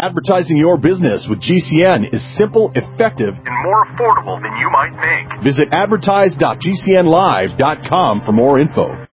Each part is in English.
Advertising your business with GCN is simple, effective, and more affordable than you might think. Visit advertise.gcnlive.com for more info.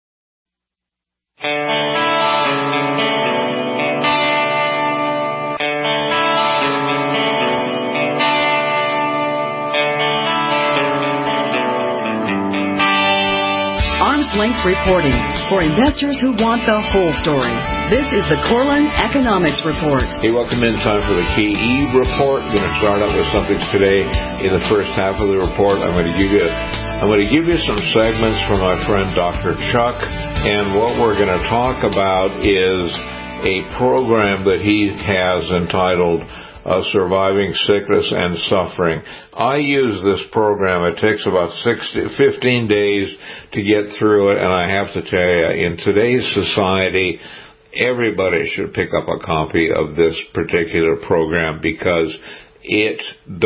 Arm's Length Reporting for investors who want the whole story. This is the Corlin Economics Report. Hey, welcome in. Time for the KE Report. I'm going to start out with something today in the first half of the report. I'm going to give you some segments from my friend Dr. Chuck, and what we're going to talk about is a program that he has entitled Surviving Sickness and Suffering. I use this program. It takes about 15 days to get through it, and I have to tell you, in today's society, everybody should pick up a copy of this particular program because it,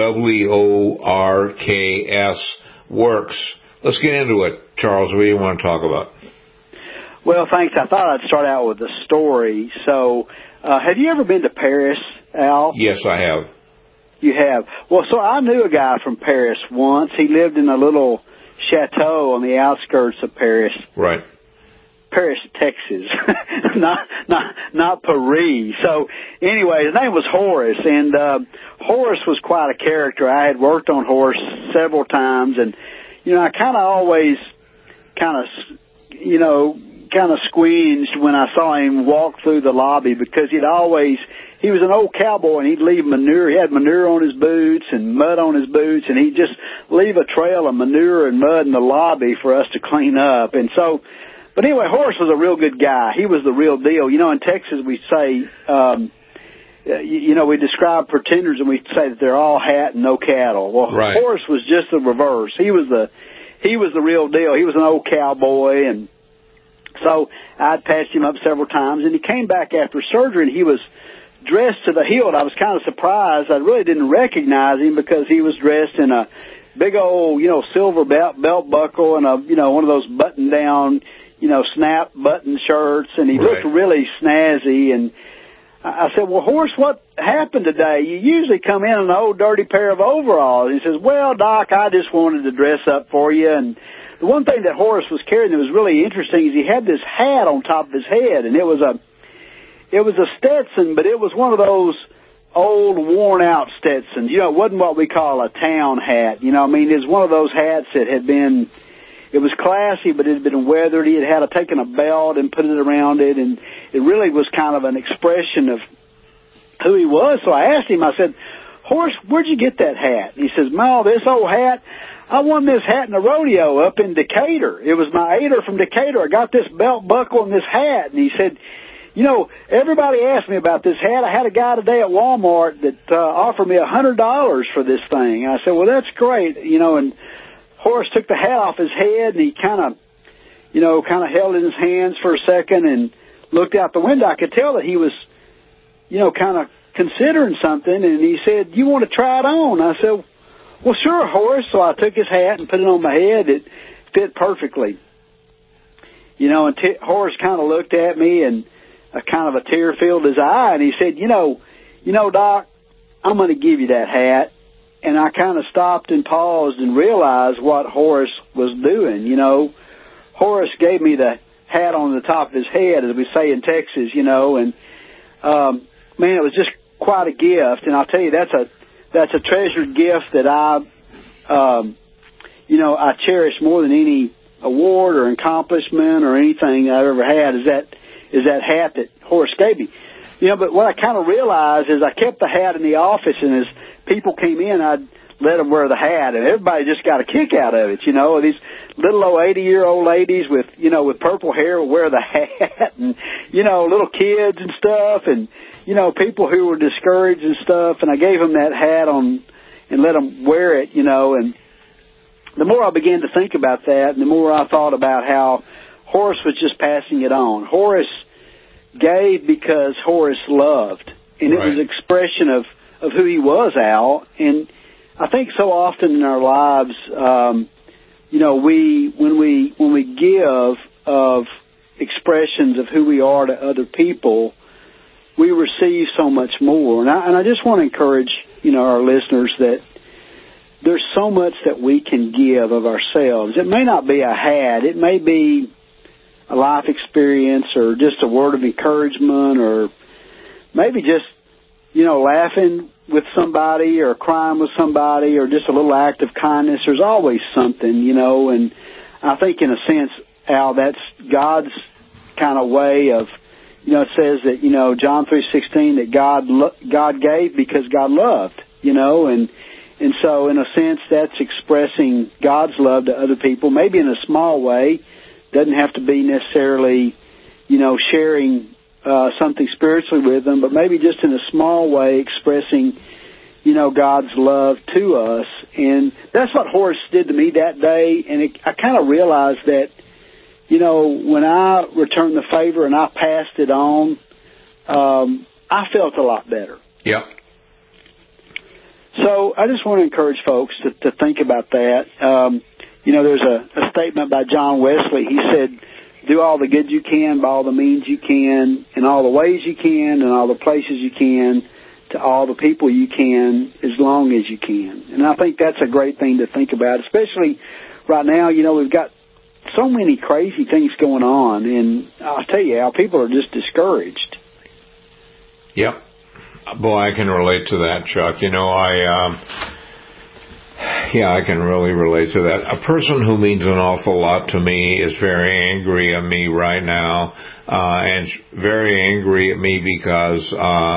WORKS, works. Let's get into it. Charles, what do you want to talk about? Well, thanks. I thought I'd start out with a story. So, have you ever been to Paris, Al? Yes, I have. You have? Well, so I knew a guy from Paris once. He lived in a little chateau on the outskirts of Paris. Right. Paris, Texas, not Paris. So, anyway, his name was Horace, and Horace was quite a character. I had worked on Horace several times, and, I kind of always squeanged when I saw him walk through the lobby because he was an old cowboy and he'd leave manure. He had manure on his boots and mud on his boots, and he'd just leave a trail of manure and mud in the lobby for us to clean up. And so, but anyway, Horace was a real good guy. He was the real deal. In Texas we say, we describe pretenders and we say that they're all hat and no cattle. Well, right. Horace was just the reverse. He was the real deal. He was an old cowboy, and so I'd patched him up several times, and he came back after surgery, and he was dressed to the hilt. I was kind of surprised. I really didn't recognize him because he was dressed in a big old, silver belt buckle and one of those button-down, snap button shirts, and he looked really snazzy. And I said, well, Horace, what happened today? You usually come in an old dirty pair of overalls. And he says, well, Doc, I just wanted to dress up for you. And the one thing that Horace was carrying that was really interesting is he had this hat on top of his head, and it was a Stetson, but it was one of those old, worn-out Stetsons. It wasn't what we call a town hat. It was one of those hats that had been, it was classy, but it had been weathered. He had taken a belt and put it around it, and it really was kind of an expression of who he was. So I asked him, I said, Horace, where'd you get that hat? And he says, Ma, this old hat, I won this hat in a rodeo up in Decatur. It was my aider from Decatur. I got this belt buckle and this hat. And he said, everybody asked me about this hat. I had a guy today at Walmart that offered me $100 for this thing. And I said, well, that's great. And Horace took the hat off his head, and he kind of held it in his hands for a second and looked out the window. I could tell that he was, kind of considering something. And he said, you want to try it on? I said, well, sure, Horace. So I took his hat and put it on my head. It fit perfectly. And Horace kind of looked at me, and kind of a tear filled his eye, and he said, Doc, I'm going to give you that hat. And I kind of stopped and paused and realized what Horace was doing. Horace gave me the hat on the top of his head, as we say in Texas, and man, it was just quite a gift. And I'll tell you, that's a treasured gift that I cherish more than any award or accomplishment or anything I've ever had. Is that hat that Horace gave me. But what I kind of realized is I kept the hat in the office, and as people came in, I'd let them wear the hat, and everybody just got a kick out of it. These little old 80-year-old ladies with purple hair would wear the hat, and, little kids and stuff, and, people who were discouraged and stuff, and I gave them that hat on and let them wear it, and the more I began to think about that, and the more I thought about how Horace was just passing it on. Horace gave because Horace loved, and it was an expression of who he was, Al. And I think so often in our lives, when we give of expressions of who we are to other people, we receive so much more. And I just want to encourage, our listeners that there's so much that we can give of ourselves. It may not be a hat. It may be a life experience or just a word of encouragement or maybe just, laughing with somebody or crying with somebody or just a little act of kindness. There's always something, and I think in a sense, Al, that's God's kind of way of, it says that, John 3:16, that God gave because God loved, and so in a sense that's expressing God's love to other people, maybe in a small way. Doesn't have to be necessarily, sharing something spiritually with them, but maybe just in a small way expressing, God's love to us. And that's what Horace did to me that day, and I kind of realized that, when I returned the favor and I passed it on, I felt a lot better. Yep. So I just want to encourage folks to think about that. There's a statement by John Wesley. He said, do all the good you can by all the means you can, in all the ways you can, and all the places you can, to all the people you can, as long as you can. And I think that's a great thing to think about, especially right now. We've got so many crazy things going on, and I'll tell you, Al, people are just discouraged. Yep. Boy, I can relate to that, Chuck. I can really relate to that. A person who means an awful lot to me is very angry at me right now, and very angry at me because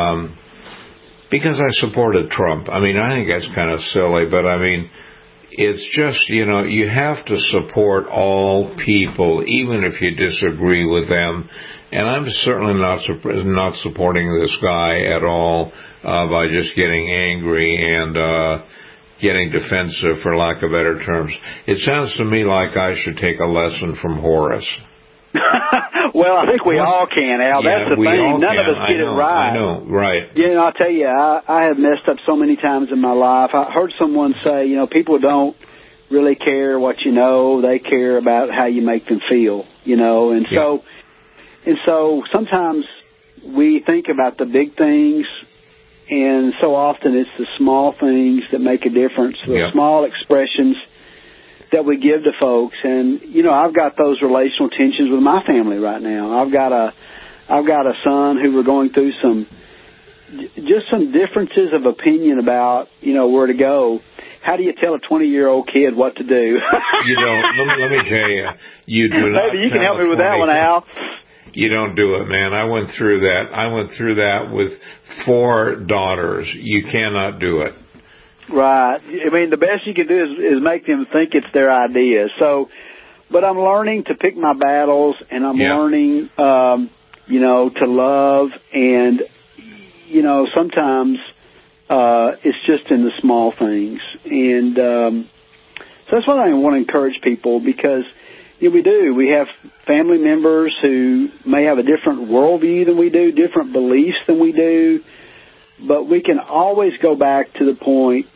I supported Trump. I think that's kind of silly, but it's just, you have to support all people, even if you disagree with them. And I'm certainly not supporting this guy at all by just getting angry and getting defensive, for lack of better terms. It sounds to me like I should take a lesson from Horace. Well, I think we all can, Al. That's the thing. None of us get it right. I know, right. I'll tell you, I have messed up so many times in my life. I heard someone say, people don't really care what you know. They care about how you make them feel, And so sometimes we think about the big things, and so often it's the small things that make a difference, the small expressions that we give to folks. And, I've got those relational tensions with my family right now. I've got a son who we're going through some differences of opinion about, where to go. How do you tell a 20-year-old kid what to do? Let me tell you, you do not. Maybe you can help me with that one, Al. You don't do it, man. I went through that with 4 daughters. You cannot do it. Right. The best you can do is make them think it's their idea. So, but I'm learning to pick my battles, and I'm learning, to love, and, sometimes it's just in the small things. And so that's what I want to encourage people, because we do. We have family members who may have a different worldview than we do, different beliefs than we do, but we can always go back to the point,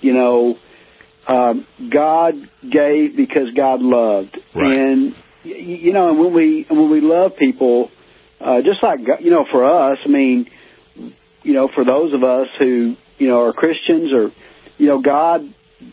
God gave because God loved. Right. And, and when we love people, just like, for us, for those of us who, are Christians, or, God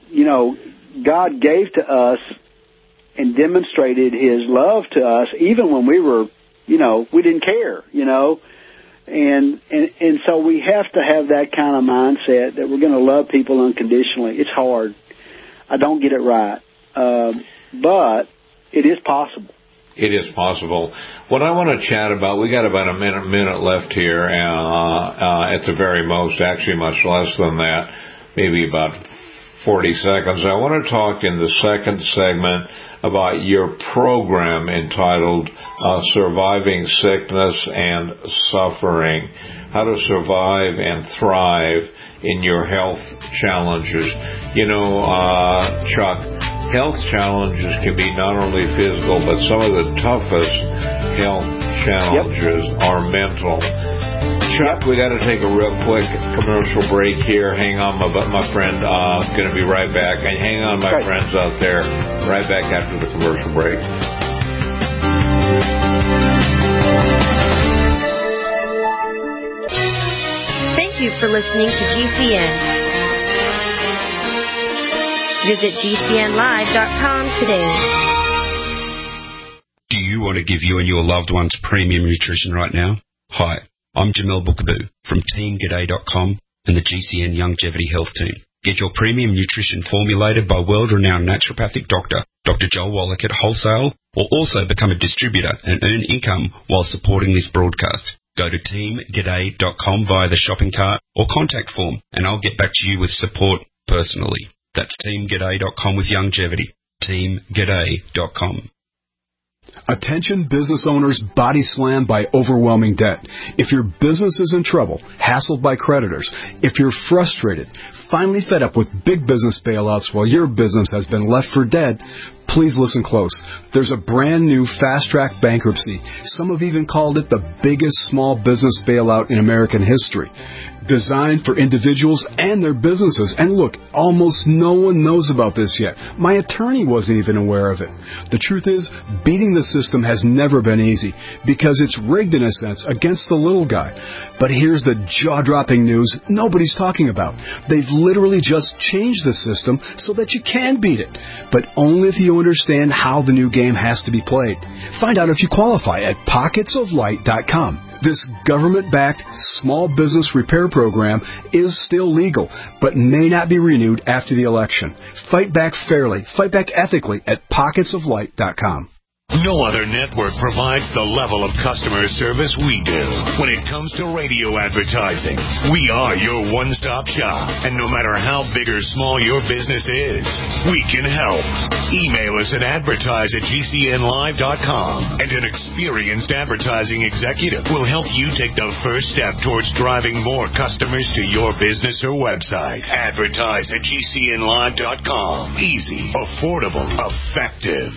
gave to us and demonstrated His love to us, even when we were, we didn't care, and so we have to have that kind of mindset that we're going to love people unconditionally. It's hard. I don't get it right, but it is possible. It is possible. What I want to chat about, we got about a minute left here, at the very most, actually much less than that, maybe about 40 seconds. I want to talk in the second segment about your program entitled Surviving Sickness and Suffering, how to survive and thrive in your health challenges. Chuck, health challenges can be not only physical, but some of the toughest health challenges are mental. Chuck, we got to take a real quick commercial break here. Hang on, my friend. Going to be right back. And hang on, my friends out there. Right back after the commercial break. Thank you for listening to GCN. Visit GCNlive.com today. Do you want to give you and your loved ones premium nutrition right now? Hi, I'm Jamel Bookaboo from TeamGaday.com and the GCN Longevity Health Team. Get your premium nutrition formulated by world-renowned naturopathic doctor, Dr. Joel Wallach at wholesale, or also become a distributor and earn income while supporting this broadcast. Go to TeamGaday.com via the shopping cart or contact form, and I'll get back to you with support personally. That's TeamGaday.com with longevity. TeamGaday.com. Attention business owners body slammed by overwhelming debt. If your business is in trouble, hassled by creditors, if you're frustrated, finally fed up with big business bailouts while your business has been left for dead, please listen close. There's a brand new fast-track bankruptcy. Some have even called it the biggest small business bailout in American history. Designed for individuals and their businesses. And look, almost no one knows about this yet. My attorney wasn't even aware of it. The truth is, beating the system has never been easy because it's rigged in a sense against the little guy. But here's the jaw-dropping news nobody's talking about. They've literally just changed the system so that you can beat it, but only if you understand how the new game has to be played. Find out if you qualify at pocketsoflight.com. This government-backed small business repair program is still legal, but may not be renewed after the election. Fight back fairly, fight back ethically at pocketsoflight.com. No other network provides the level of customer service we do. When it comes to radio advertising, we are your one-stop shop. And no matter how big or small your business is, we can help. Email us at advertise@gcnlive.com, and an experienced advertising executive will help you take the first step towards driving more customers to your business or website. Advertise at gcnlive.com. Easy, affordable, effective.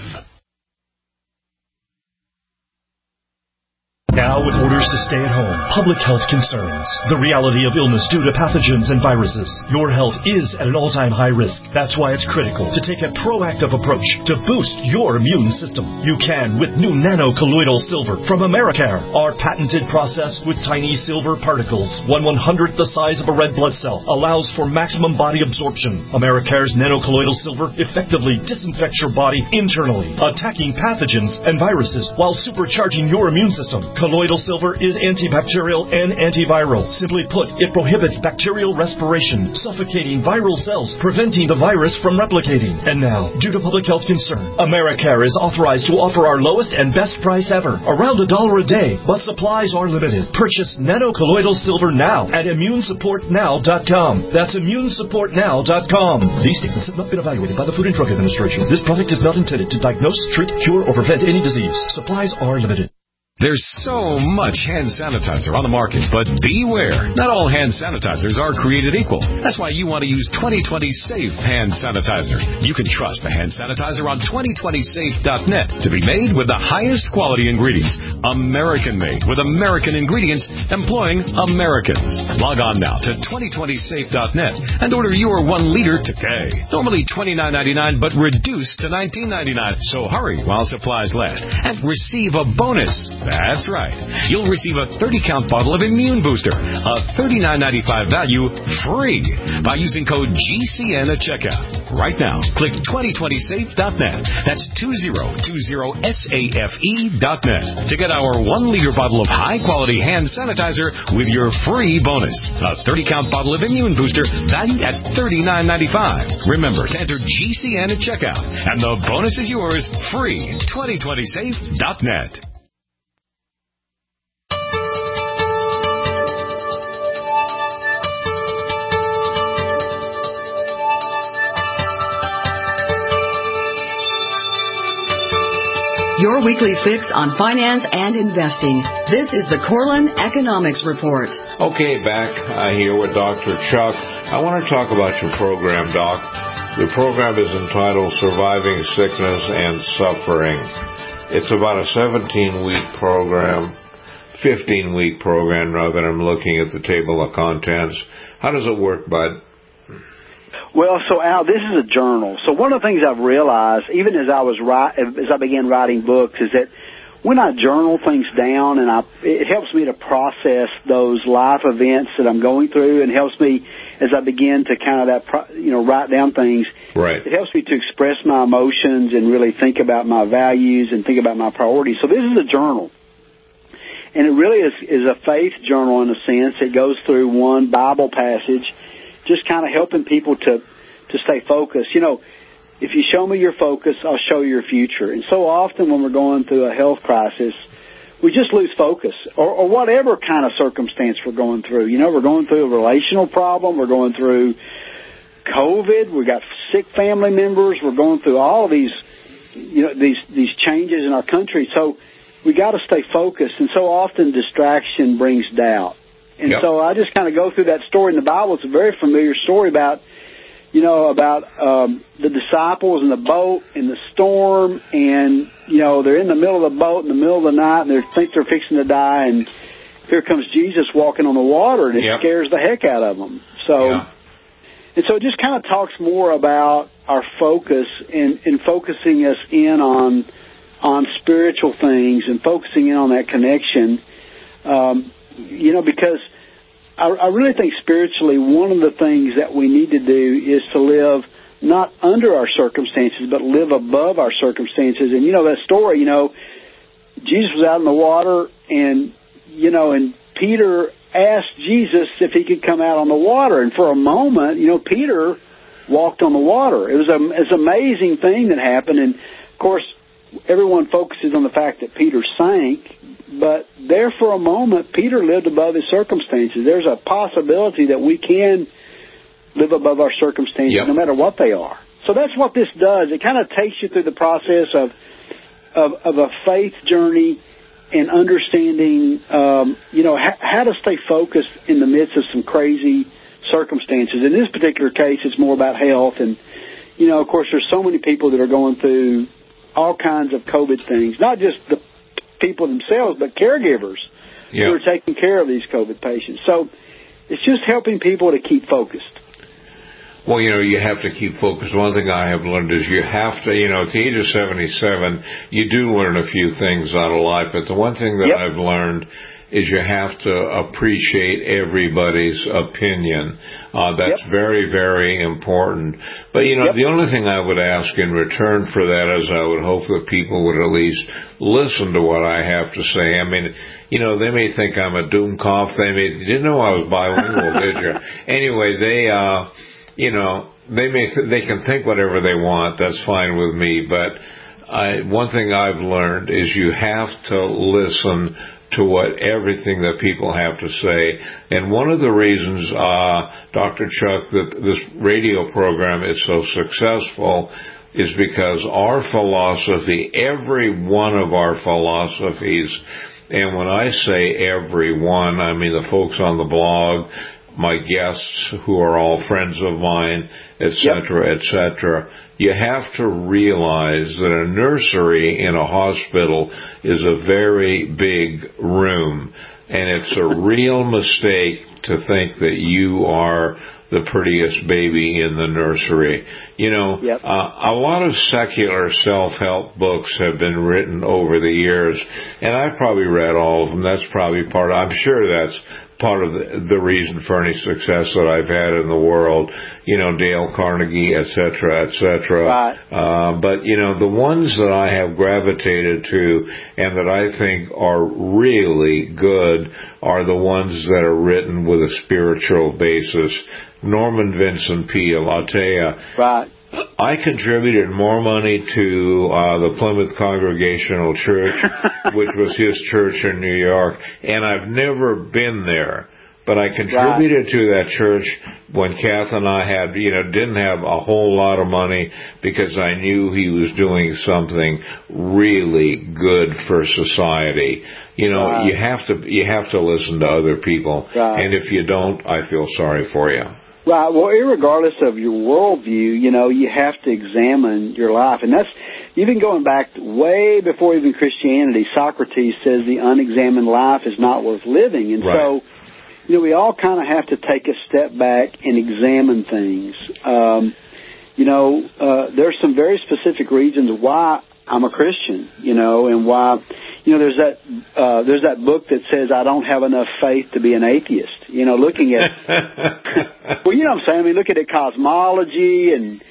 Now with orders to stay at home, public health concerns, the reality of illness due to pathogens and viruses, your health is at an all-time high risk. That's why it's critical to take a proactive approach to boost your immune system. You can with new nano-colloidal silver from Americare. Our patented process with tiny silver particles, 1/100th the size of a red blood cell, allows for maximum body absorption. Americare's nano-colloidal silver effectively disinfects your body internally, attacking pathogens and viruses while supercharging your immune system. Colloidal silver is antibacterial and antiviral. Simply put, it prohibits bacterial respiration, suffocating viral cells, preventing the virus from replicating. And now, due to public health concern, Americare is authorized to offer our lowest and best price ever, around $1 a day, but supplies are limited. Purchase nano-colloidal silver now at immunesupportnow.com. That's immunesupportnow.com. These statements have not been evaluated by the Food and Drug Administration. This product is not intended to diagnose, treat, cure, or prevent any disease. Supplies are limited. There's so much hand sanitizer on the market, but beware. Not all hand sanitizers are created equal. That's why you want to use 2020 Safe Hand Sanitizer. You can trust the hand sanitizer on 2020safe.net to be made with the highest quality ingredients. American-made with American ingredients employing Americans. Log on now to 2020safe.net and order your 1 liter today. Normally $29.99, but reduced to $19.99. So hurry while supplies last and receive a bonus. That's right. You'll receive a 30-count bottle of Immune Booster, a $39.95 value, free by using code GCN at checkout. Right now, click 2020safe.net. That's 2020safe.net to get our 1 liter bottle of high-quality hand sanitizer with your free bonus. A 30-count bottle of Immune Booster valued at $39.95. Remember to enter GCN at checkout, and the bonus is yours free. 2020safe.net. Your weekly fix on finance and investing. This is the Corlin Economics Report. Okay, back here with Dr. Chuck. I want to talk about your program, Doc. The program is entitled Surviving Sickness and Suffering. It's about a 17-week program, 15-week program, rather. I'm looking at the table of contents. How does it work, Bud? Well, so Al, this is a journal. So one of the things I've realized, even as I began writing books, is that when I journal things down, and it helps me to process those life events that I'm going through, and helps me as I begin to kind of write down things. Right. It helps me to express my emotions and really think about my values and think about my priorities. So this is a journal. And it really is a faith journal in a sense. It goes through one Bible passage, just kind of helping people to stay focused. You know, if you show me your focus, I'll show you your future. And so often when we're going through a health crisis, we just lose focus, or whatever kind of circumstance we're going through. You know, we're going through a relational problem. We're going through COVID. We've got sick family members. We're going through all of these, you know, these changes in our country. So we got to stay focused. And so often distraction brings doubt. And so I just kind of go through that story in the Bible. It's a very familiar story about the disciples in the boat in the storm, and, you know, they're in the middle of the boat in the middle of the night, and they think they're fixing to die, and here comes Jesus walking on the water, and it scares the heck out of them. So, and so it just kind of talks more about our focus and focusing us in on spiritual things and focusing in on that connection, you know, because I really think spiritually one of the things that we need to do is to live not under our circumstances, but live above our circumstances. And, you know, that story, you know, Jesus was out in the water, and, you know, and Peter asked Jesus if he could come out on the water. And for a moment, you know, Peter walked on the water. It was an amazing thing that happened. And, of course, everyone focuses on the fact that Peter sank. But there for a moment, Peter lived above his circumstances. There's a possibility that we can live above our circumstances no matter what they are. So that's what this does. It kind of takes you through the process of a faith journey and understanding, you know, how to stay focused in the midst of some crazy circumstances. In this particular case, it's more about health. And, you know, of course, there's so many people that are going through all kinds of COVID things, not just the people themselves, but caregivers who are taking care of these COVID patients. So it's just helping people to keep focused. Well, you know, you have to keep focused. One thing I have learned is you have to, you know, at the age of 77, you do learn a few things out of life. But the one thing that I've learned is you have to appreciate everybody's opinion. That's very, very important. But, you know, the only thing I would ask in return for that is I would hope that people would at least listen to what I have to say. I mean, you know, they may think I'm a doomcoff. You didn't know I was bilingual, did you? Anyway, you know, they can think whatever they want. That's fine with me. But one thing I've learned is you have to listen to everything that people have to say. And one of the reasons, Dr. Chuck, that this radio program is so successful is because our philosophy, every one of our philosophies, and when I say every one, I mean the folks on the blog, my guests who are all friends of mine, etc., etc. You have to realize that a nursery in a hospital is a very big room, and it's a real mistake to think that you are the prettiest baby in the nursery. You know, a lot of secular self-help books have been written over the years, and I've probably read all of them. That's probably I'm sure that's part of the reason for any success that I've had in the world, you know, Dale Carnegie, et cetera, et cetera. Right. But, you know, the ones that I have gravitated to and that I think are really good are the ones that are written with a spiritual basis. Norman Vincent Peale, I'll tell you. Right. I contributed more money to the Plymouth Congregational Church, which was his church in New York, and I've never been there. But I contributed to that church when Kath and I didn't have a whole lot of money because I knew he was doing something really good for society. You know, you have to listen to other people, and if you don't, I feel sorry for you. Right. Well, irregardless of your worldview, you know, you have to examine your life. And that's, even going back way before even Christianity, Socrates says the unexamined life is not worth living. And so, you know, we all kind of have to take a step back and examine things. You know, there's some very specific reasons why I'm a Christian, you know, and why, there's that book that says I don't have enough faith to be an atheist. Looking at, well, you know what I'm saying? I mean, looking at cosmology and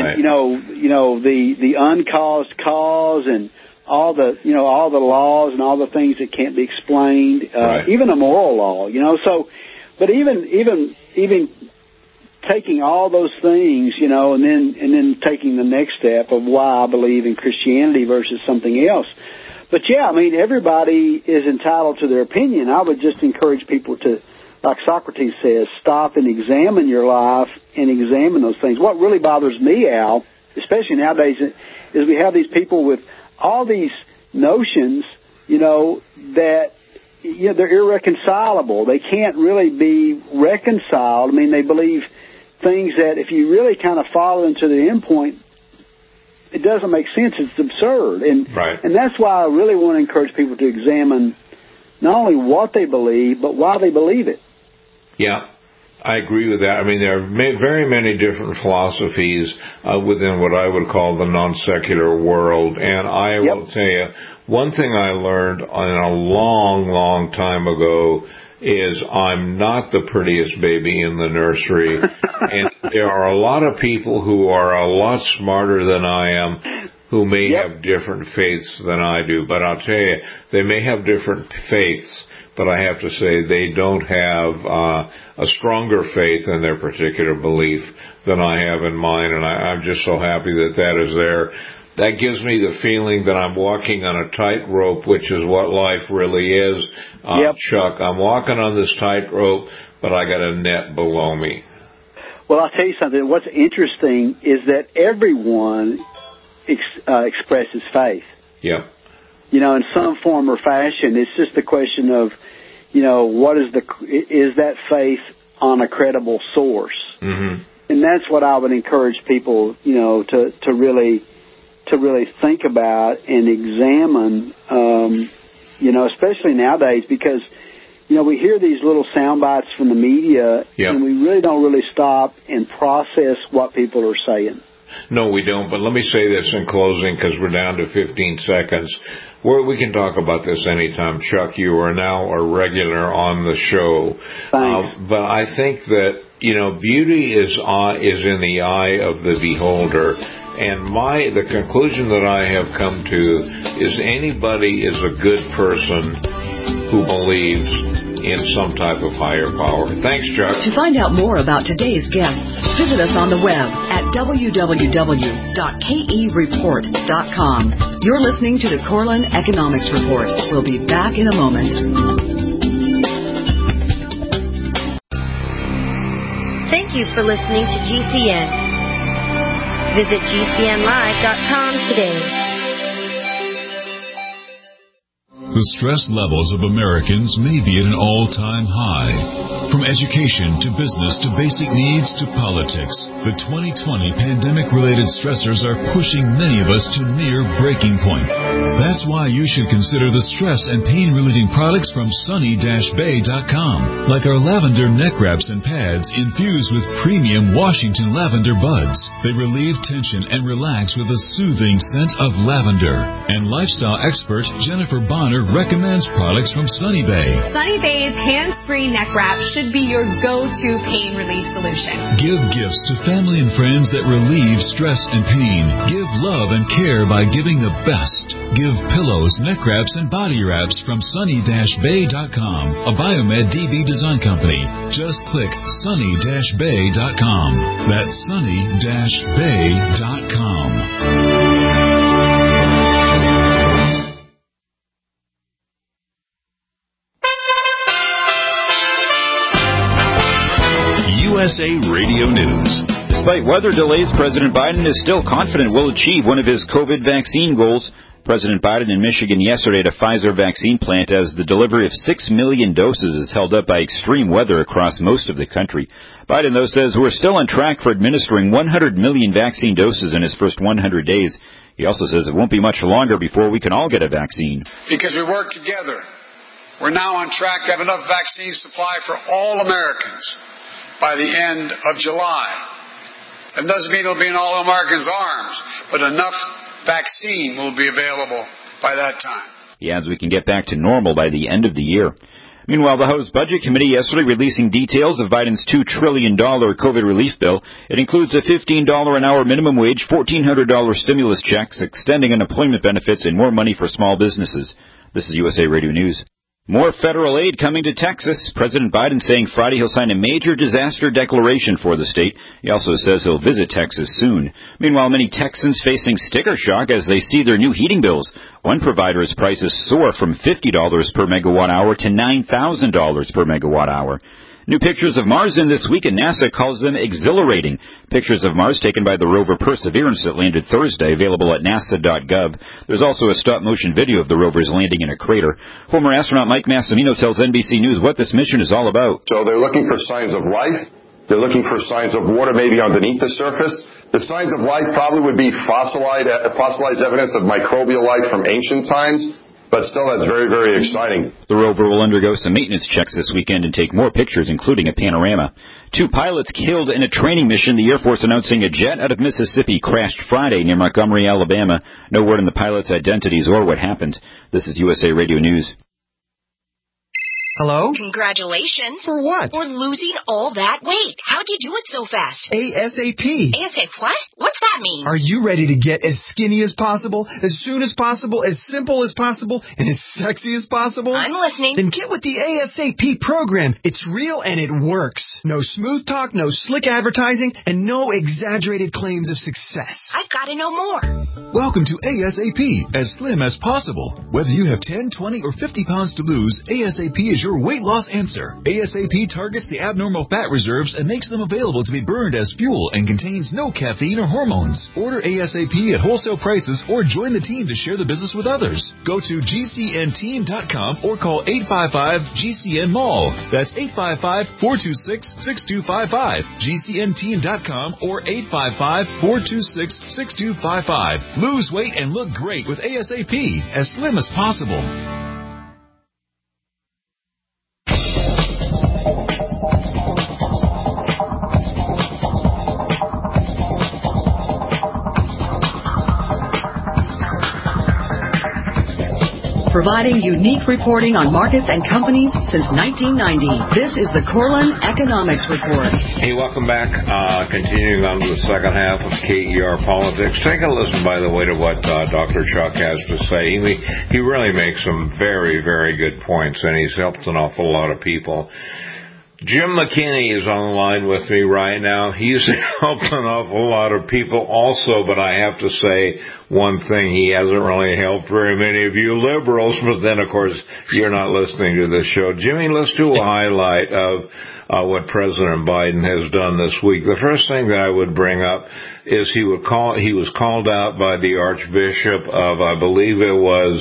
the uncaused cause and all the laws and all the things that can't be explained, even a moral law, So, but even taking all those things, and then taking the next step of why I believe in Christianity versus something else. But yeah, I mean, everybody is entitled to their opinion. I would just encourage people to, like Socrates says, stop and examine your life and examine those things. What really bothers me, Al, especially nowadays, is we have these people with all these notions, that they're irreconcilable. They can't really be reconciled. I mean, they believe things that if you really kind of follow them to the end point, it doesn't make sense. It's absurd. And that's why I really want to encourage people to examine not only what they believe, but why they believe it. Yeah, I agree with that. I mean, there are very many different philosophies within what I would call the non-secular world. And I will tell you, one thing I learned a long, long time ago is I'm not the prettiest baby in the nursery. And there are a lot of people who are a lot smarter than I am who may have different faiths than I do. But I'll tell you, they may have different faiths, but I have to say they don't have a stronger faith in their particular belief than I have in mine. And I'm just so happy that is there. That gives me the feeling that I'm walking on a tightrope, which is what life really is. Chuck, I'm walking on this tightrope, but I got a net below me. Well, I'll tell you something. What's interesting is that everyone expresses faith. Yeah. In some form or fashion. It's just a question of, what is that faith on a credible source? Mm-hmm. And that's what I would encourage people, to really think about and examine, especially nowadays, because, we hear these little sound bites from the media, and we really don't really stop and process what people are saying. No, we don't. But let me say this in closing, because we're down to 15 seconds. We can talk about this anytime. Chuck, you are now a regular on the show. Thanks. But I think that, beauty is in the eye of the beholder. And the conclusion that I have come to is anybody is a good person who believes in some type of higher power. Thanks, Chuck. To find out more about today's guests, visit us on the web at www.kereport.com. You're listening to the Corlin Economics Report. We'll be back in a moment. Thank you for listening to GCN. Visit GCNlive.com today. The stress levels of Americans may be at an all-time high. From education to business to basic needs to politics, the 2020 pandemic-related stressors are pushing many of us to near breaking point. That's why you should consider the stress and pain-relieving products from sunny-bay.com, like our lavender neck wraps and pads infused with premium Washington lavender buds. They relieve tension and relax with a soothing scent of lavender. And lifestyle expert Jennifer Bonner recommends products from Sunny Bay. Sunny Bay's hands-free neck wrap should be your go-to pain relief solution. Give gifts to family and friends that relieve stress and pain. Give love and care by giving the best. Give pillows, neck wraps, and body wraps from sunny-bay.com, a Biomed DB design company. Just click sunny-bay.com. That's sunny-bay.com. USA Radio News. Despite weather delays, President Biden is still confident we'll achieve one of his COVID vaccine goals. President Biden in Michigan yesterday at a Pfizer vaccine plant as the delivery of 6 million doses is held up by extreme weather across most of the country. Biden, though, says we're still on track for administering 100 million vaccine doses in his first 100 days. He also says it won't be much longer before we can all get a vaccine. Because we work together, we're now on track to have enough vaccine supply for all Americans by the end of July. That doesn't mean it'll be in all Americans' arms, but enough vaccine will be available by that time. He adds we can get back to normal by the end of the year. Meanwhile, the House Budget Committee yesterday releasing details of Biden's $2 trillion COVID relief bill. It includes a $15 an hour minimum wage, $1,400 stimulus checks, extending unemployment benefits, and more money for small businesses. This is USA Radio News. More federal aid coming to Texas. President Biden saying Friday he'll sign a major disaster declaration for the state. He also says he'll visit Texas soon. Meanwhile, many Texans facing sticker shock as they see their new heating bills. One provider's prices soar from $50 per megawatt hour to $9,000 per megawatt hour. New pictures of Mars in this week, and NASA calls them exhilarating. Pictures of Mars taken by the rover Perseverance that landed Thursday, available at nasa.gov. There's also a stop-motion video of the rover's landing in a crater. Former astronaut Mike Massimino tells NBC News what this mission is all about. So they're looking for signs of life. They're looking for signs of water maybe underneath the surface. The signs of life probably would be fossilized evidence of microbial life from ancient times. But still, that's very, very exciting. The rover will undergo some maintenance checks this weekend and take more pictures, including a panorama. 2 pilots killed in a training mission. The Air Force announcing a jet out of Mississippi crashed Friday near Montgomery, Alabama. No word on the pilots' identities or what happened. This is USA Radio News. Hello? Congratulations. For what? For losing all that weight. How'd you do it so fast? ASAP. ASAP what? What's that mean? Are you ready to get as skinny as possible, as soon as possible, as simple as possible, and as sexy as possible? I'm listening. Then get with the ASAP program. It's real and it works. No smooth talk, no slick advertising, and no exaggerated claims of success. I've got to know more. Welcome to ASAP, as slim as possible. Whether you have 10, 20, or 50 pounds to lose, ASAP is your weight loss answer. ASAP targets the abnormal fat reserves and makes them available to be burned as fuel and contains no caffeine or hormones. Order ASAP at wholesale prices or join the team to share the business with others. Go to GCNteam.com or call 855-GCN-MALL. That's 855-426-6255. GCNteam.com or 855-426-6255. Lose weight and look great with ASAP, as slim as possible. Providing unique reporting on markets and companies since 1990. This is the Corlin Economics Report. Hey, welcome back. Continuing on to the second half of KER Politics. Take a listen, by the way, to what Dr. Chuck has to say. He really makes some very, very good points, and he's helped an awful lot of people. Jim McKinney is on the line with me right now. He's helped an awful lot of people also, but I have to say one thing, he hasn't really helped very many of you liberals, but then, of course, you're not listening to this show. Jimmy, let's do a highlight of what President Biden has done this week. The first thing that I would bring up is he was called out by the Archbishop of, I believe it was,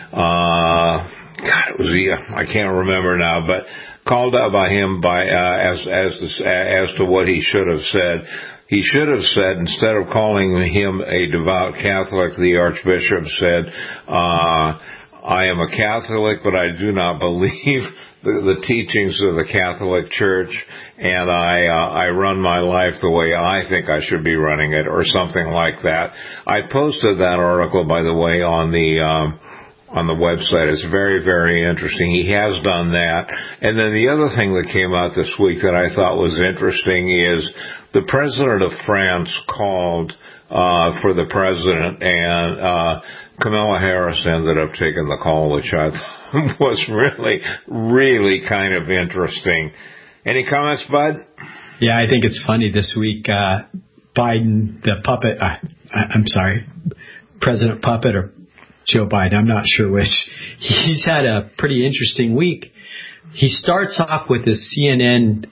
I can't remember now, but called out by him as to what he should have said. He should have said, instead of calling him a devout Catholic, the Archbishop said, I am a Catholic, but I do not believe the teachings of the Catholic Church, and I run my life the way I think I should be running it, or something like that. I posted that article, by the way, on the website. It's very, very interesting. He has done that. And then the other thing that came out this week that I thought was interesting is the president of France called for the president, and Kamala Harris ended up taking the call, which I thought was really, really kind of interesting. Any comments, Bud? Yeah, I think it's funny this week. Biden, the puppet, President Puppet, or Joe Biden, I'm not sure which. He's had a pretty interesting week. He starts off with this CNN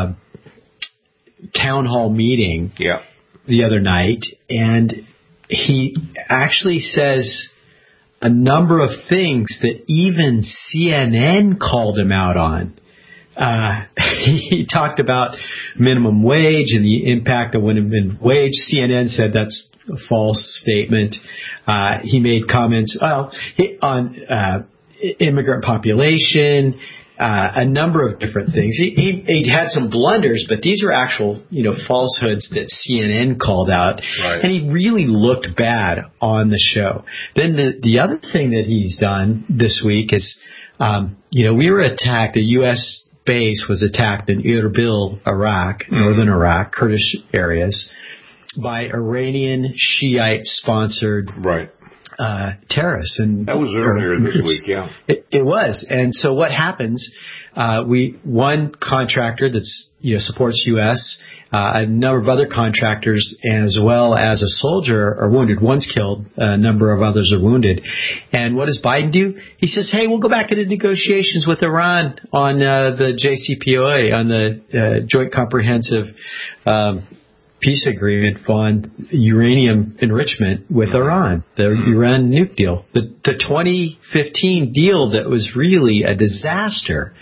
town hall meeting the other night, and he actually says a number of things that even CNN called him out on. He talked about minimum wage and the impact of minimum wage. CNN said that's a false statement. He made comments on immigrant population. a number of different things. He had some blunders, but these are actual, falsehoods that CNN called out. Right. And he really looked bad on the show. Then the other thing that he's done this week is, we were attacked, the U.S. base was attacked in Erbil, Iraq, northern Iraq, Kurdish areas, by Iranian Shiite-sponsored terrorists. And that was earlier this week, yeah. It was. And so what happens, one contractor that's supports U.S., a number of other contractors, as well as a soldier are wounded. One's killed. A number of others are wounded. And what does Biden do? He says, hey, we'll go back into negotiations with Iran on the JCPOA, on the Joint Comprehensive Peace Agreement on uranium enrichment with Iran, the Iran nuke deal. The 2015 deal that was really a disaster.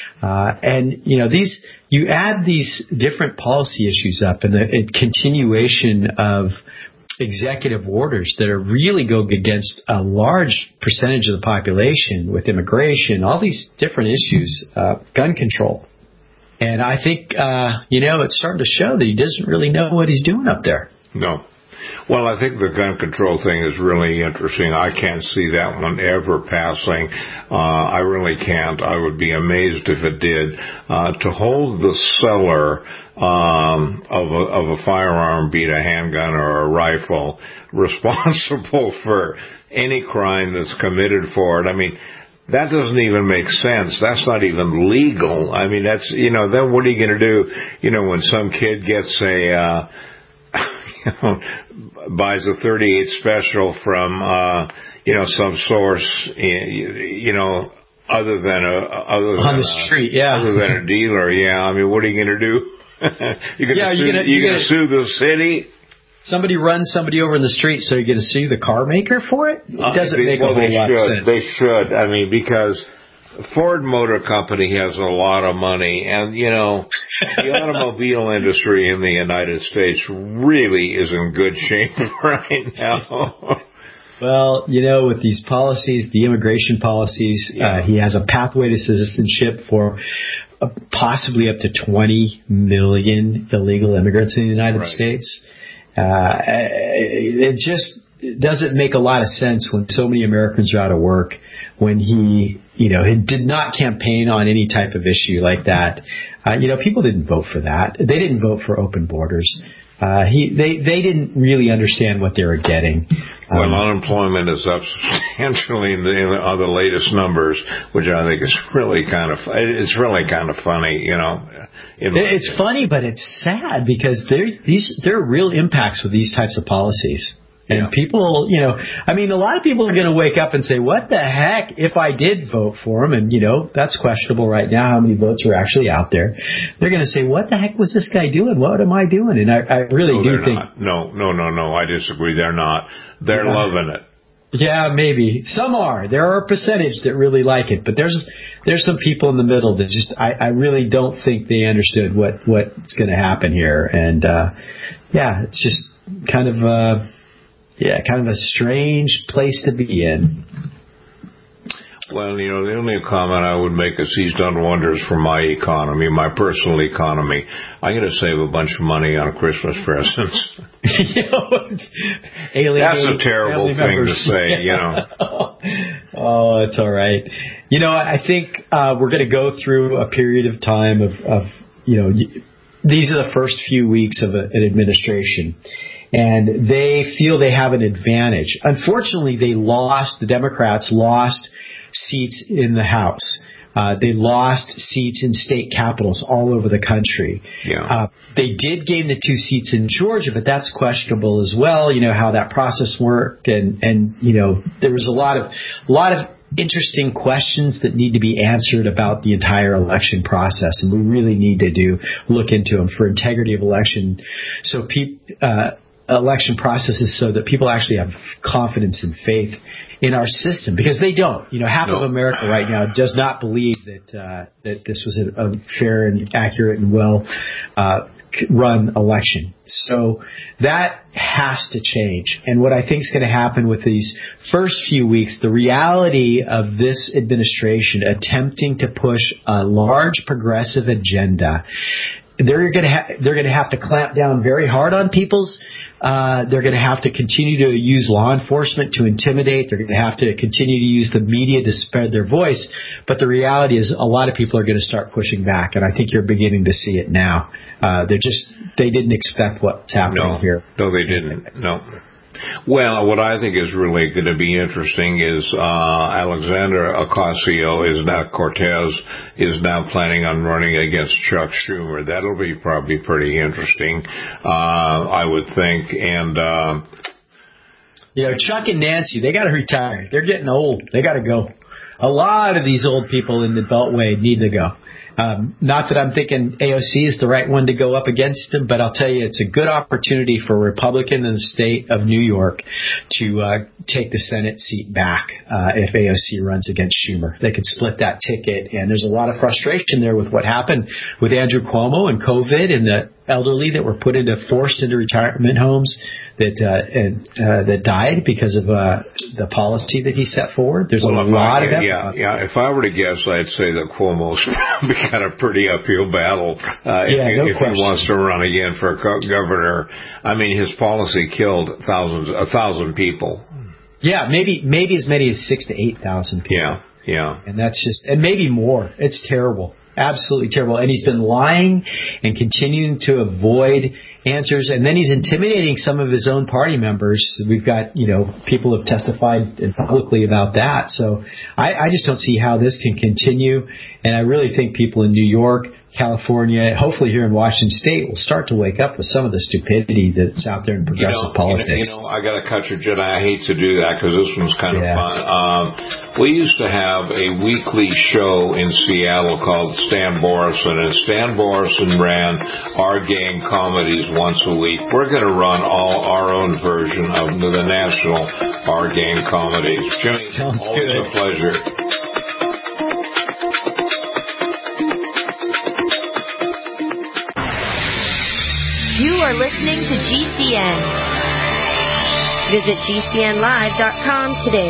You add these different policy issues up and the continuation of executive orders that are really go against a large percentage of the population with immigration, all these different issues, gun control. And I think, it's starting to show that he doesn't really know what he's doing up there. No. Well, I think the gun control thing is really interesting. I can't see that one ever passing. I really can't. I would be amazed if it did. To hold the seller of a firearm, be it a handgun or a rifle, responsible for any crime that's committed for it, I mean, that doesn't even make sense. That's not even legal. I mean, that's, then what are you going to do, when some kid gets buys a .38 special from, some source, other than the street, yeah. Other than a dealer, yeah. I mean, what are you going to do? You're going to sue the city? Somebody runs somebody over in the street, so you're going to sue the car maker for it? It doesn't make a whole lot of sense. They should. I mean, because Ford Motor Company has a lot of money, and, the automobile industry in the United States really is in good shape right now. Well, with these policies, the immigration policies, he has a pathway to citizenship for possibly up to 20 million illegal immigrants in the United States. It just doesn't make a lot of sense when so many Americans are out of work, when he did not campaign on any type of issue like that. People didn't vote for that. They didn't vote for open borders. They didn't really understand what they were getting. Well, unemployment is up substantially on the latest numbers, which I think is really kind of funny, It's funny, but it's sad because there are real impacts with these types of policies. And people, a lot of people are going to wake up and say, what the heck if I did vote for him? And, that's questionable right now, how many votes are actually out there. They're going to say, what the heck was this guy doing? What am I doing? And I really do think. No, I disagree. They're not. They're loving it. Yeah, maybe. Some are. There are a percentage that really like it. But there's some people in the middle that just, I really don't think they understood what's going to happen here. And, it's just kind of a strange place to be in. Well, the only comment I would make is he's done wonders for my economy, my personal economy. I'm going to save a bunch of money on Christmas presents. That's a terrible thing to say, Oh, it's all right. I think we're going to go through a period of time of these are the first few weeks of an administration. And they feel they have an advantage. Unfortunately, the Democrats lost seats in the House. They lost seats in state capitals all over the country. Yeah. They did gain the 2 seats in Georgia, but that's questionable as well, how that process worked. And there was a lot of interesting questions that need to be answered about the entire election process. And we really need to look into them for integrity of election. So election processes so that people actually have confidence and faith in our system, because they don't. Half of America right now does not believe that this was a fair and accurate and well run election. So that has to change. And what I think is going to happen with these first few weeks, the reality of this administration attempting to push a large progressive agenda, they're going to have to clamp down very hard on people's. They're going to have to continue to use law enforcement to intimidate. They're going to have to continue to use the media to spread their voice. But the reality is a lot of people are going to start pushing back, and I think you're beginning to see it now. They didn't expect what's happening here. No, they didn't. No. Well, what I think is really going to be interesting is Alexander Ocasio-Cortez is now planning on running against Chuck Schumer. That'll be probably pretty interesting, I would think. And Chuck and Nancy, they got to retire. They're getting old. They got to go. A lot of these old people in the Beltway need to go. Not that I'm thinking AOC is the right one to go up against them, but I'll tell you, it's a good opportunity for a Republican in the state of New York to take the Senate seat back if AOC runs against Schumer. They could split that ticket, and there's a lot of frustration there with what happened with Andrew Cuomo and COVID and the elderly that were forced into retirement homes that died because of the policy that he set forward. There's a lot of evidence. Yeah. If I were to guess, I'd say that Cuomo's got a pretty uphill battle if he wants to run again for governor. I mean, his policy killed 1,000 people. Yeah, maybe as many as 6,000 to 8,000 people. Yeah. And and maybe more. It's terrible. Absolutely terrible. And he's been lying and continuing to avoid answers. And then he's intimidating some of his own party members. We've got, people have testified publicly about that. So I just don't see how this can continue. And I really think people in New York, California, hopefully here in Washington State, will start to wake up with some of the stupidity that's out there in progressive politics. I got to cut your jet. I hate to do that because this one's kind of fun. We used to have a weekly show in Seattle called Stan Borison, and Stan Borison ran Our Gang Comedies once a week. We're going to run our own version of the national Our Gang Comedies. Jimmy, always a pleasure. You are listening to GCN. Visit GCNlive.com today.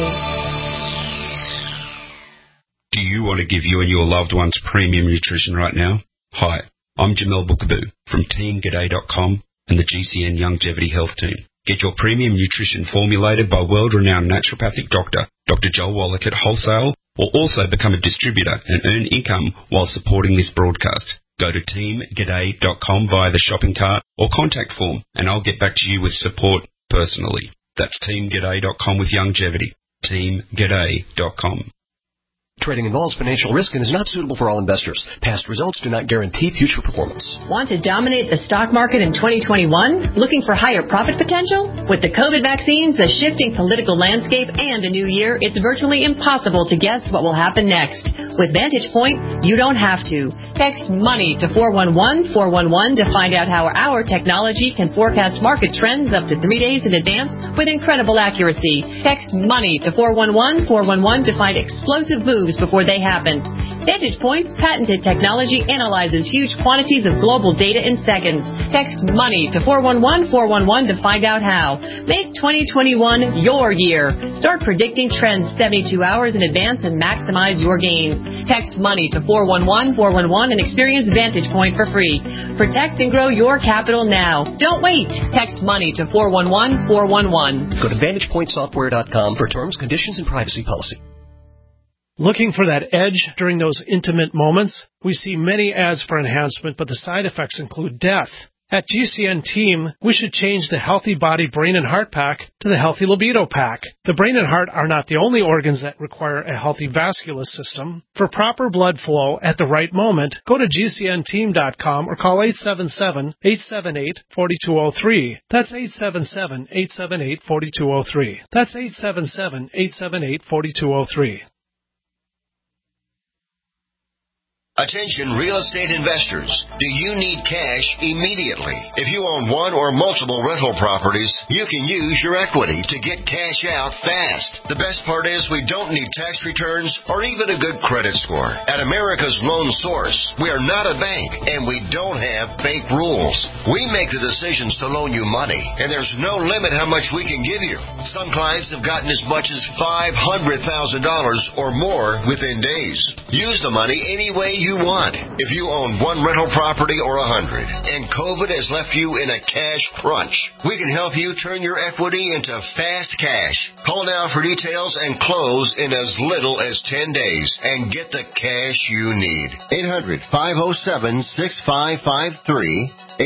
Do you want to give you and your loved ones premium nutrition right now? Hi, I'm Jamel Bookaboo from TeamGaday.com and the GCN Longevity Health Team. Get your premium nutrition formulated by world-renowned naturopathic doctor, Dr. Joel Wallach at wholesale, or also become a distributor and earn income while supporting this broadcast. Go to teamgaday.com via the shopping cart or contact form, and I'll get back to you with support personally. That's teamgaday.com with longevity. teamgaday.com. Trading involves financial risk and is not suitable for all investors. Past results do not guarantee future performance. Want to dominate the stock market in 2021? Looking for higher profit potential? With the COVID vaccines, a shifting political landscape, and a new year, it's virtually impossible to guess what will happen next. With Vantage Point, you don't have to. Text MONEY to 411-411 to find out how our technology can forecast market trends up to 3 days in advance with incredible accuracy. Text MONEY to 411-411 to find explosive moves before they happen. Vantage Point's patented technology analyzes huge quantities of global data in seconds. Text MONEY to 411-411 to find out how. Make 2021 your year. Start predicting trends 72 hours in advance and maximize your gains. Text MONEY to 411-411 and experience Vantage Point for free. Protect and grow your capital now. Don't wait. Text MONEY to 411-411. Go to VantagePointSoftware.com for terms, conditions, and privacy policy. Looking for that edge during those intimate moments? We see many ads for enhancement, but the side effects include death. At GCN Team, we should change the Healthy Body, Brain, and Heart Pack to the Healthy Libido Pack. The brain and heart are not the only organs that require a healthy vascular system. For proper blood flow at the right moment, go to GCNteam.com or call 877-878-4203. That's 877-878-4203. That's 877-878-4203. Attention real estate investors. Do you need cash immediately? If you own one or multiple rental properties, you can use your equity to get cash out fast. The best part is we don't need tax returns or even a good credit score. At America's Loan Source, we are not a bank and we don't have bank rules. We make the decisions to loan you money, and there's no limit how much we can give you. Some clients have gotten as much as $500,000 or more within days. Use the money any way you want. If you own one rental property or 100 and COVID has left you in a cash crunch, we can help you turn your equity into fast cash. Call now for details and close in as little as 10 days and get the cash you need. 800-507-6553.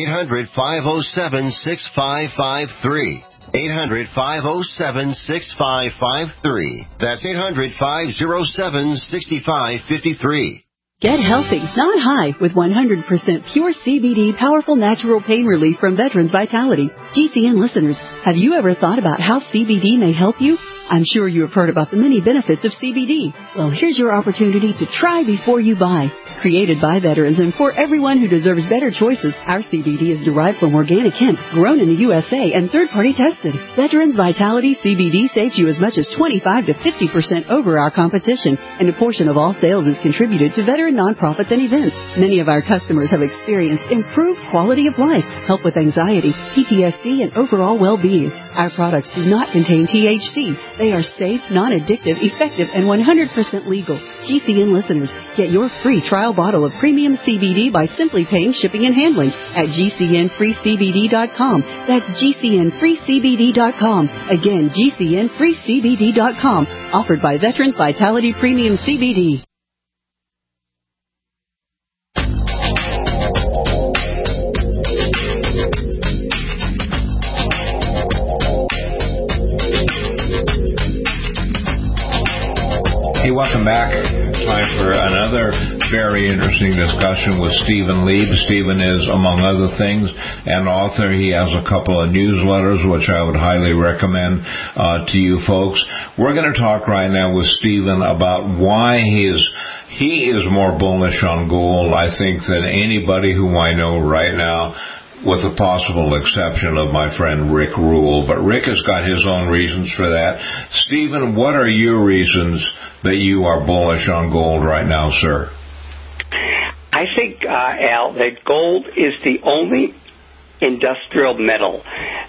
800-507-6553. 800-507-6553. That's 800-507-6553. Get healthy, not high, with 100% pure CBD powerful natural pain relief from Veterans Vitality. GCN listeners, have you ever thought about how CBD may help you? I'm sure you have heard about the many benefits of CBD. Well, here's your opportunity to try before you buy. Created by veterans and for everyone who deserves better choices, our CBD is derived from organic hemp, grown in the USA, and third-party tested. Veterans Vitality CBD saves you as much as 25 to 50% over our competition, and a portion of all sales is contributed to veteran nonprofits and events. Many of our customers have experienced improved quality of life, help with anxiety, PTSD, and overall well-being. Our products do not contain THC. They are safe, non-addictive, effective, and 100% legal. GCN listeners, get your free trial bottle of premium CBD by simply paying shipping and handling at GCNFreeCBD.com. That's GCNFreeCBD.com. Again, GCNFreeCBD.com. Offered by Veterans Vitality Premium CBD. Hey, welcome back. Time for another very interesting discussion with Stephen Lieb. Stephen is, among other things, an author. He has a couple of newsletters, which I would highly recommend to you folks. We're going to talk right now with Stephen about why he is more bullish on gold, I think, than anybody who I know right now, with the possible exception of my friend Rick Rule. But Rick has got his own reasons for that. Stephen, what are your reasons that you are bullish on gold right now, sir? I think, Al, that gold is the only industrial metal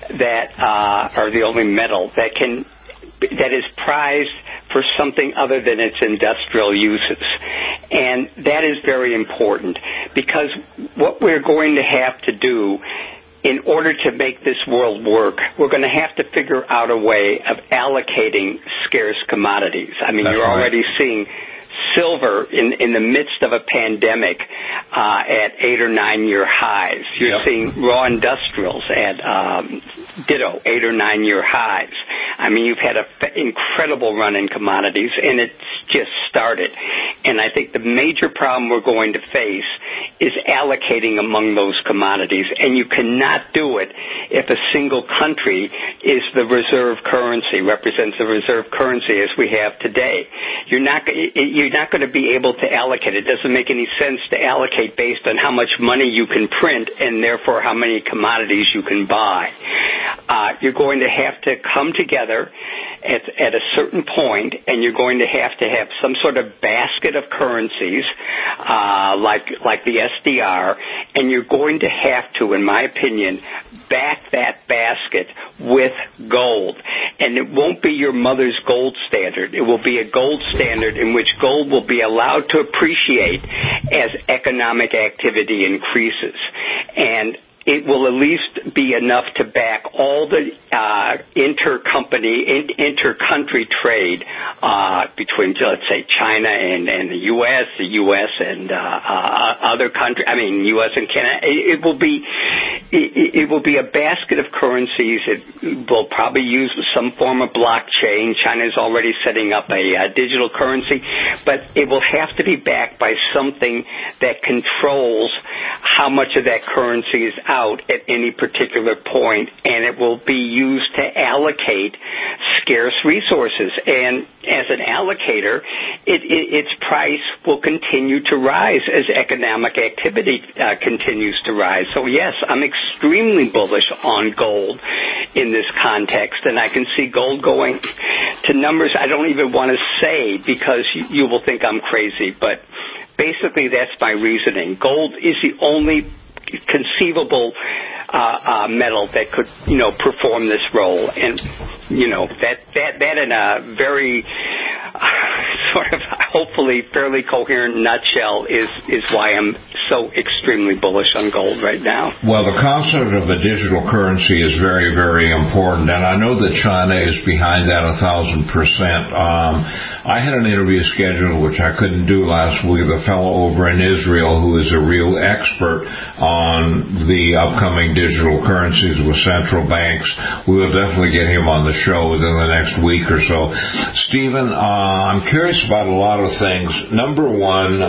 or the only metal that is prized for something other than its industrial uses. And that is very important, because what we're going to have to do in order to make this world work, we're going to have to figure out a way of allocating scarce commodities. I mean, you're already seeing silver in the midst of a pandemic at 8 or 9 year highs. You're seeing raw industrials at ditto 8 or 9 year highs. I mean, you've had an incredible run in commodities, and it's just started. And I think the major problem we're going to face is allocating among those commodities, and you cannot do it if a single country is the reserve currency, represents the reserve currency as we have today. You're not going to be able to allocate. It doesn't make any sense to allocate based on how much money you can print and therefore how many commodities you can buy. You're going to have to come together at a certain point, and you're going to have some sort of basket of currencies, like the SDR, and you're going to have to, in my opinion, back that basket with gold. And it won't be your mother's gold standard. It will be a gold standard in which gold will be allowed to appreciate as economic activity increases. And it will at least be enough to back all the inter-country trade between, let's say, China and the U.S., and other countries. I mean, U.S. and Canada. It will be a basket of currencies. It will probably use some form of blockchain. China is already setting up a digital currency, but it will have to be backed by something that controls how much of that currency is out at any particular point, and it will be used to allocate scarce resources. And as an allocator, its price will continue to rise as economic activity continues to rise. So, yes, I'm extremely bullish on gold in this context, and I can see gold going to numbers I don't even want to say because you will think I'm crazy, but basically that's my reasoning. Gold is the only conceivable metal that could, perform this role, and that in a very sort of hopefully fairly coherent nutshell is why I'm so extremely bullish on gold right now. Well, the concept of a digital currency is very, very important, and I know that China is behind that 1,000%. I had an interview scheduled, which I couldn't do last week, with a fellow over in Israel who is a real expert on the upcoming digital currencies with central banks. We will definitely get him on the show within the next week or so. Stephen, I'm curious about a lot of things. Number one,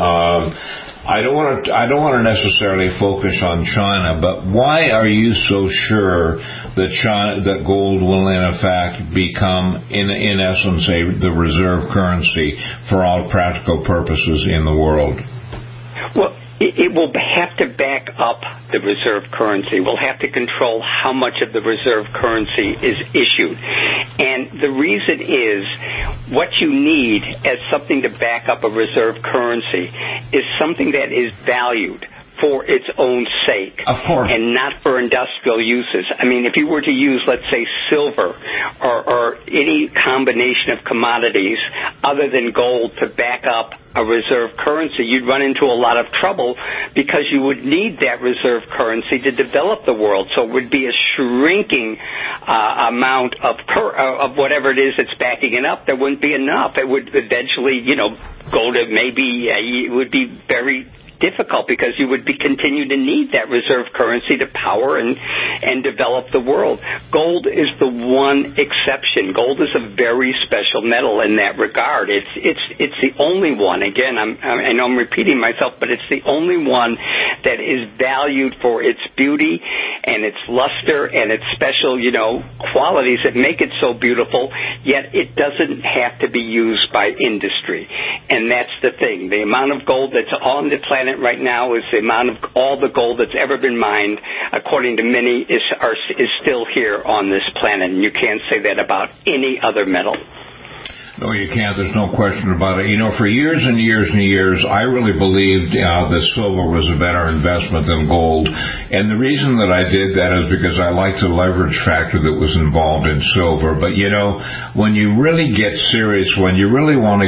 I don't want to necessarily focus on China, but why are you so sure that gold will in effect become, in essence, the reserve currency for all practical purposes in the world? Well, it will have to back up the reserve currency. We'll have to control how much of the reserve currency is issued. And the reason is what you need as something to back up a reserve currency is something that is valued for its own sake, of course, and not for industrial uses. I mean, if you were to use, let's say, silver or any combination of commodities other than gold to back up a reserve currency, you'd run into a lot of trouble because you would need that reserve currency to develop the world. So it would be a shrinking amount of whatever it is that's backing it up. There wouldn't be enough. It would eventually, go to maybe it would be very difficult because you would continue to need that reserve currency to power and develop the world. Gold is the one exception. Gold is a very special metal in that regard. It's the only one. Again, I know I'm repeating myself, but it's the only one that is valued for its beauty and its luster and its special, qualities that make it so beautiful, yet it doesn't have to be used by industry. And that's the thing. The amount of gold that's on the planet right now is the amount of all the gold that's ever been mined, according to many, is still here on this planet. And you can't say that about any other metal. No, you can't. There's no question about it. For years and years and years, I really believed that silver was a better investment than gold. And the reason that I did that is because I liked the leverage factor that was involved in silver. But, when you really get serious, when you really want to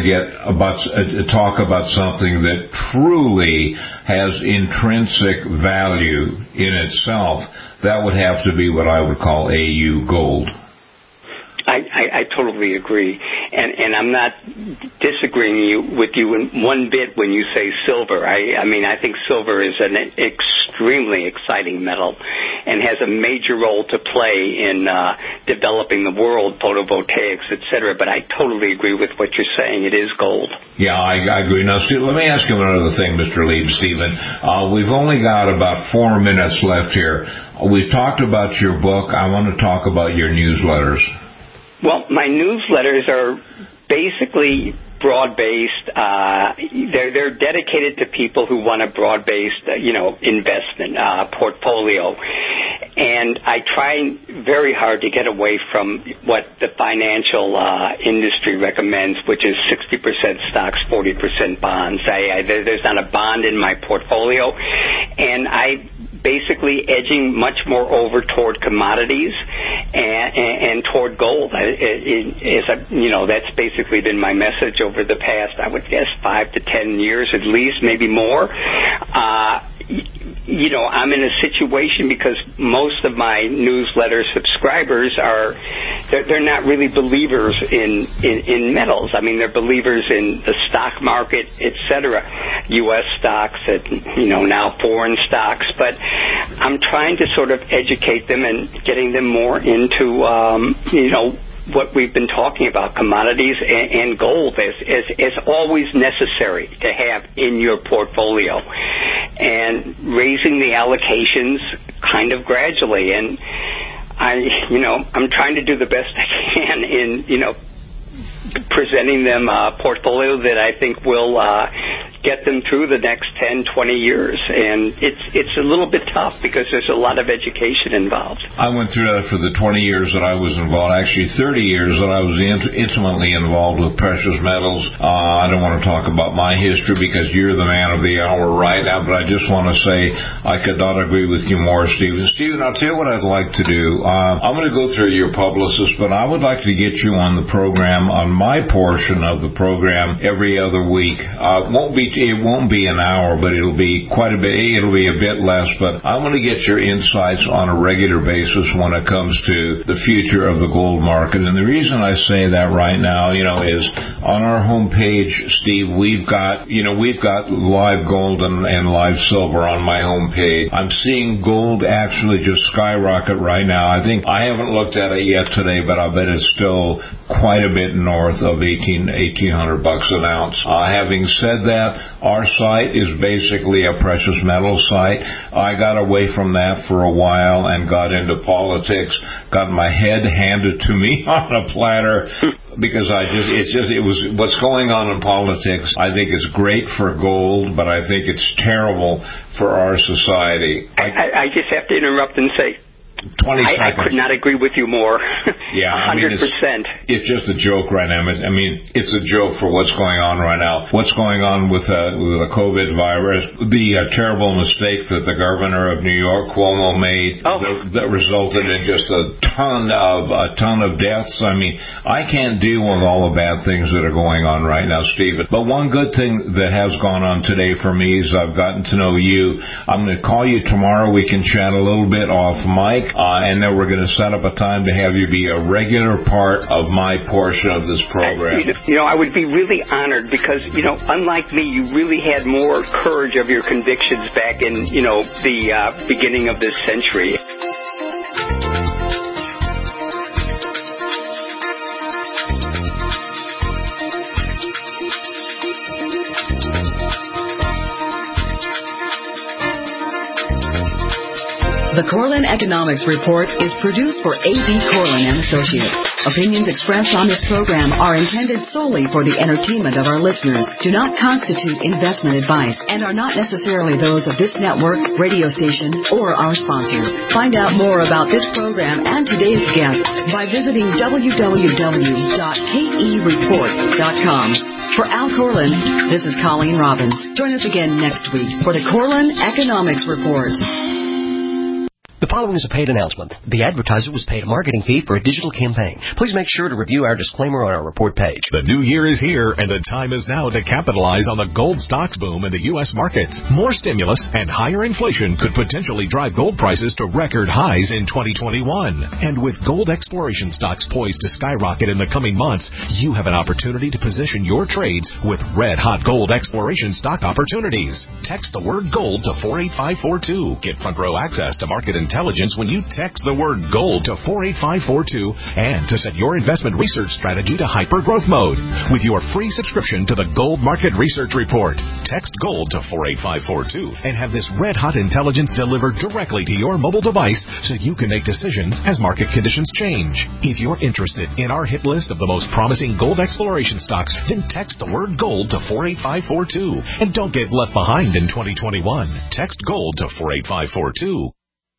talk about something that truly has intrinsic value in itself, that would have to be what I would call AU gold. I totally agree, and I'm not disagreeing with you in one bit when you say silver. I mean, I think silver is an extremely exciting metal and has a major role to play in developing the world, photovoltaics, etc. But I totally agree with what you're saying. It is gold. Yeah, I agree. Now, Steve, let me ask you another thing, Mr. Lieb, Stephen. We've only got about 4 minutes left here. We've talked about your book. I want to talk about your newsletters. Well, my newsletters are basically broad-based. They're dedicated to people who want a broad-based, investment portfolio. And I try very hard to get away from what the financial industry recommends, which is 60% stocks, 40% bonds. There's not a bond in my portfolio, and I basically edging much more over toward commodities and toward gold. That's basically been my message over the past, I would guess, 5 to 10 years at least, maybe more. I'm in a situation because most of my newsletter subscribers they're not really believers in metals. I mean, they're believers in the stock market, etc., U.S. stocks, and now foreign stocks. But I'm trying to sort of educate them and getting them more into what we've been talking about, commodities and gold as always necessary to have in your portfolio, and raising the allocations kind of gradually. And I'm trying to do the best I can in, presenting them a portfolio that I think will get them through the next 10, 20 years. And it's a little bit tough because there's a lot of education involved. I went through that for the 20 years that I was involved, actually 30 years that I was intimately involved with precious metals. I don't want to talk about my history because you're the man of the hour right now, but I just want to say I could not agree with you more, Stephen. Stephen, I'll tell you what I'd like to do. I'm going to go through your publicist, but I would like to get you on the program, on my portion of the program, every other week. It won't be an hour, but it'll be quite a bit. It'll be a bit less, but I want to get your insights on a regular basis when it comes to the future of the gold market. And the reason I say that right now, is on our homepage, Steve, we've got live gold and live silver on my homepage. I'm seeing gold actually just skyrocket right now. I think I haven't looked at it yet today, but I bet it's still quite a bit north of $1,800 an ounce. Having said that, our site is basically a precious metal site. I got away from that for a while and got into politics, got my head handed to me on a platter because it was what's going on in politics. I think it's great for gold, but I think it's terrible for our society. I just have to interrupt and say, 20 seconds. I could not agree with you more. Yeah, 100%. It's just a joke right now. It's a joke for what's going on right now. What's going on with the COVID virus, the terrible mistake that the governor of New York, Cuomo, made that resulted in just a ton of deaths. I can't deal with all the bad things that are going on right now, Stephen. But one good thing that has gone on today for me is I've gotten to know you. I'm going to call you tomorrow. We can chat a little bit off mic. And then we're going to set up a time to have you be a regular part of my portion of this program. I would be really honored because, unlike me, you really had more courage of your convictions back in, the beginning of this century. The Corlin Economics Report is produced for A.B. Corlin and Associates. Opinions expressed on this program are intended solely for the entertainment of our listeners, do not constitute investment advice, and are not necessarily those of this network, radio station, or our sponsors. Find out more about this program and today's guest by visiting www.kereport.com. For Al Corlin, this is Colleen Robbins. Join us again next week for the Corlin Economics Report. The following is a paid announcement. The advertiser was paid a marketing fee for a digital campaign. Please make sure to review our disclaimer on our report page. The new year is here, and the time is now to capitalize on the gold stocks boom in the U.S. markets. More stimulus and higher inflation could potentially drive gold prices to record highs in 2021. And with gold exploration stocks poised to skyrocket in the coming months, you have an opportunity to position your trades with red-hot gold exploration stock opportunities. Text the word gold to 48542. Get front row access to market intelligence when you text the word gold to 48542 and to set your investment research strategy to hyper growth mode with your free subscription to the Gold Market Research Report. Text gold to 48542 and have this red hot intelligence delivered directly to your mobile device so you can make decisions as market conditions change. If you're interested in our hit list of the most promising gold exploration stocks, then text the word gold to 48542 and don't get left behind in 2021. Text gold to 48542.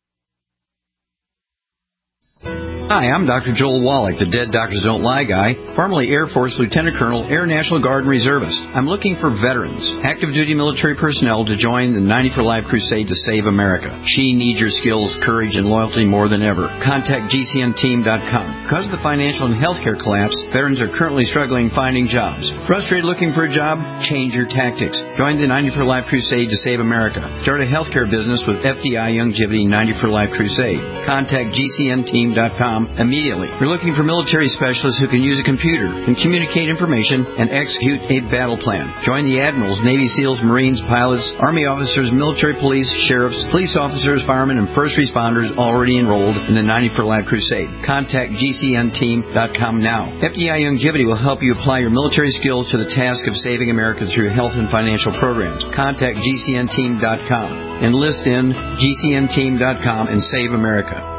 Hi, I'm Dr. Joel Wallach, the Dead Doctors Don't Lie guy, formerly Air Force Lieutenant Colonel, Air National Guard and Reservist. I'm looking for veterans, active duty military personnel to join the 90 for Life crusade to save America. She needs your skills, courage, and loyalty more than ever. Contact GCNteam.com. Because of the financial and healthcare collapse, veterans are currently struggling finding jobs. Frustrated looking for a job? Change your tactics. Join the 90 for Life crusade to save America. Start a healthcare business with FDI Longevity 90 for Life crusade. Contact GCNteam.com immediately. We're looking for military specialists who can use a computer and communicate information and execute a battle plan. Join the admirals, Navy SEALs, Marines, pilots, Army officers, military police, sheriffs, police officers, firemen, and first responders already enrolled in the 90 for Life crusade. Contact GCNteam.com now. FDI Longevity will help you apply your military skills to the task of saving America through health and financial programs. Contact GCNteam.com. Enlist in GCNteam.com and save America.